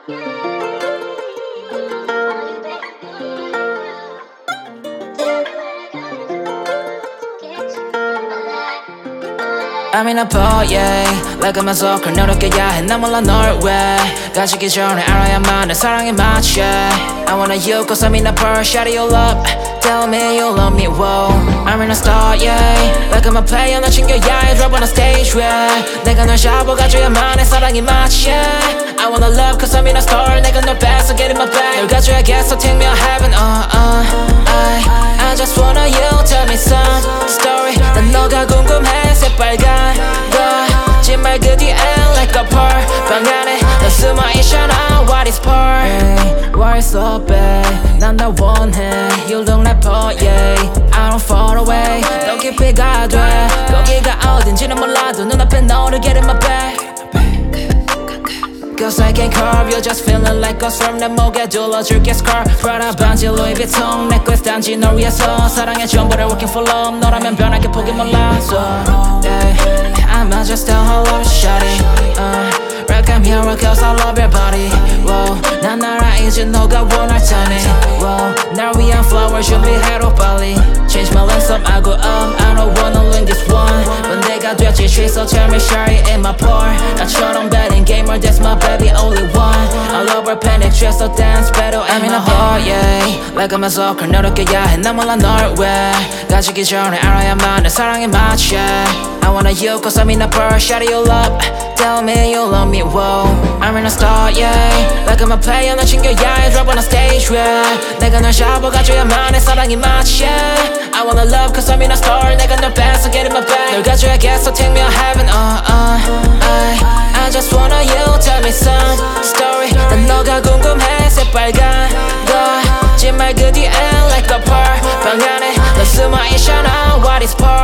I'm in a boat, yeah. like I'm a soccer 노력해야 해 나 몰라 널 왜 가지기 전에 알아야만 내 사랑에 맞춰 I wanna you cause I'm in a pearl Shout your love Tell me you love me, whoa I'm in a star, yeah. like I'm a player 너 챙겨야 해 Drop on the stage, yeah. 내가 널 잡아가줘야만 내 사랑에 맞춰 I wanna love cause I'm in a star 내가 널 뺏어 get in my bag 널 가져야겠어 take me to heaven I just wanna you tell me some story 난 너가 궁금해 새빨간 거짓말 그 뒤엔 like a pearl 방 안에 너 숨어있잖아 What is pearl hey, why so bad 난 널 원해 You look like pearl yeah I don't fall away 너 깊이 가돼 거기가 어딘지는 몰라도 눈앞에 너를 get in my bag Cause I can't curve You just feeling like a storm 내 목에 둘러줄게 scar Prada 반지 Louis Vuitton necklace 단지 널 위해서 사랑의 전부를 working for love 너라면 변하게 포기 몰라 So yeah I might just tell her love shawty Right I'm here cause I love your body Whoa 난 알아 이제 너가 원할 테니 Whoa 날 위한 flower 준비해로 빨리 Change my lens up I go up I don't wanna win this one But 내가 됐지 so tell me shawty in my pour 나처럼 betting gamer that's my baby only one I love her penetrate so dance better I'm in a bar yeah like I'm a soccer 노력해야 해 나 몰라 널 왜 가지기 전에 알아야만 내 사랑에 맞춰 I wanna you cause I'm in a pearl Shout your love Tell me you love me whoa I'm in a star yeah like I'm a player 너 챙겨야 해 Drop on the stage yeah 내가 널 잡아가줘야만 내 사랑에 맞춰 I wanna love cause I'm in a star 내가 널 뺏어 get in my bag 널 가져야겠어 take me to heaven I just wanna you tell me some story 난 너가 궁금해 새빨간 거짓말 그 뒤엔 like a pearl 방 안에 너 숨어있잖아 What is pearl